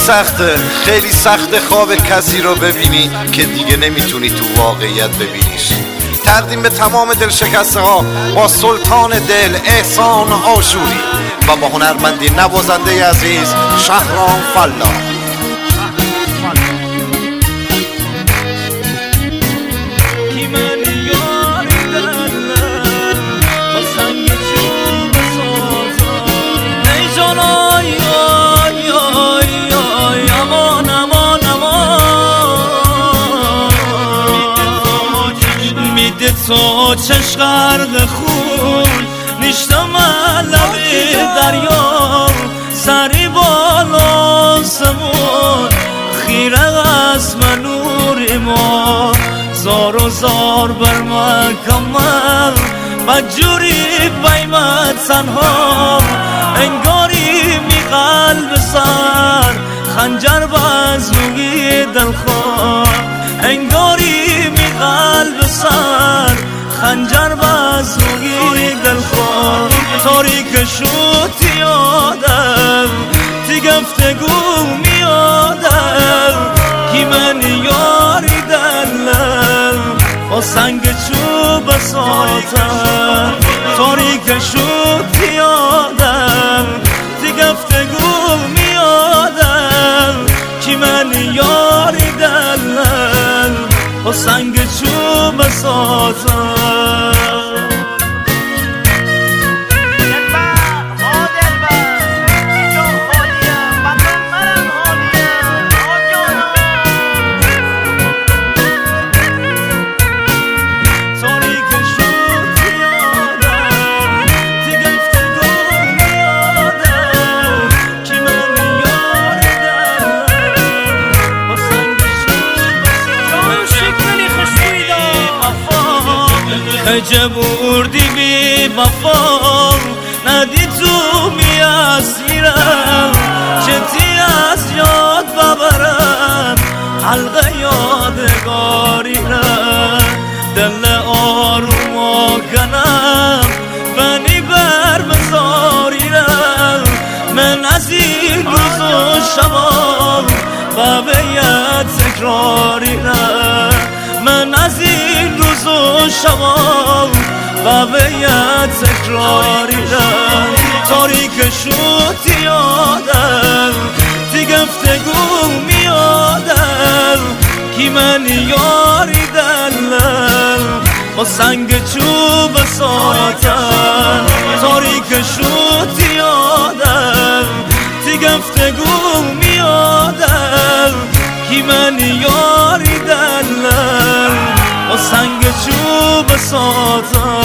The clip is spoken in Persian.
خیلی سخته خواب کسی رو ببینی که دیگه نمیتونی تو واقعیت ببینیش. تقدیم به تمام دلشکسته ها با سلطان دل احسان آشوری و با هنرمندی نوازنده عزیز شهرام فلاح. تو چشم غرق خون نشتم لب دریا، سری بالا سمون خیره از من نور ما، زار و زار بر مکمل مجوری بیمت تنها، انگاری می قلب سر خنجر بزنوی دلخواه، انگاری می قلب سر خنجر بزنوی دلخواه. تاریک شد یادم تی گفتگو میادم کی من یاری دلم با سنگ چوب ساتم. تاریک شد یادم تی گفتگو میادم کی من یاری دلم با سنگ چوب ساتم. عجب اردی بی وفا ندی تو می اسیرم، چتی از یاد ببرم حلقه یادگاری رم، دل آروم و کنم بنی بر بزاری رم. من از این روز و شبا و بیت تکراری رم، من از این روز و شبا و بیت تکراری رم. تاریک شد یادم تی گفتگو میادم کی من یاری دلم با سنگ چوب ساتم. تاریک شد یادم تی گفتگو میادم کی من یاری دلم با سنگ چوب ساتم.